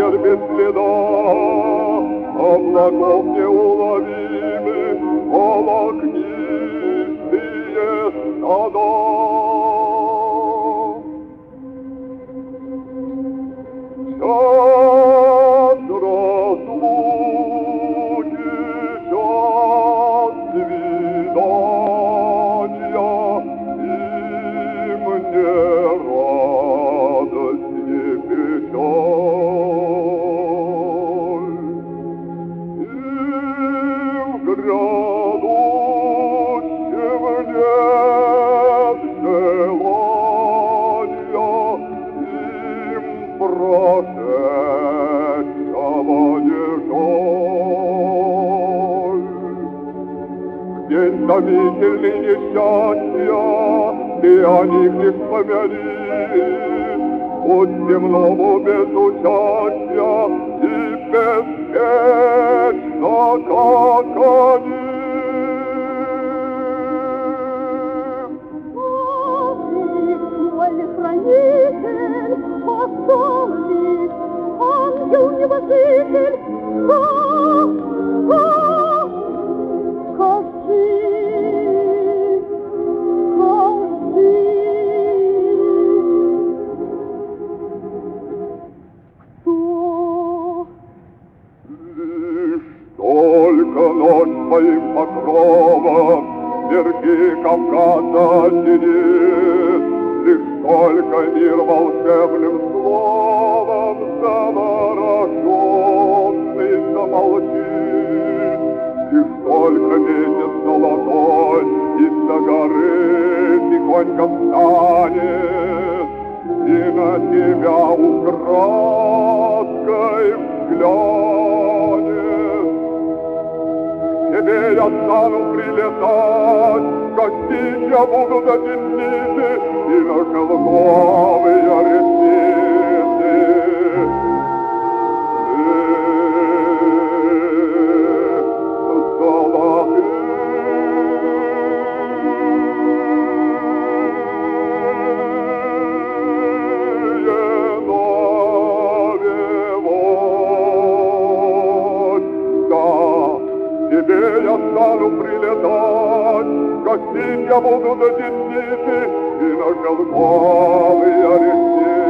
ветер без следа, облаков неуловимых волокнистые стада. Час разлуки, час свидания, и мне радость не печаль. И в грядущем нет желания им прошедшего не жаль. День томительный несчастья, ты о них не вспомяни, будь земному без участия и беспечно, как они. Хранитель, посланник, ангел-небожитель, скажи, кто? Лишь только ночь своим покровом верхи Кавказа осенит, лишь только мир волшебным словом завороженный замолчит, лишь только месяц золотой из-за горы тихонько встанет и на тебя украдкой взглянет. К тебе я стану прилетать, гостить я буду на десницы и на шелковые ресницы. Тебе я стану прилетать, гостить я буду до десницы и на шелковые ресницы.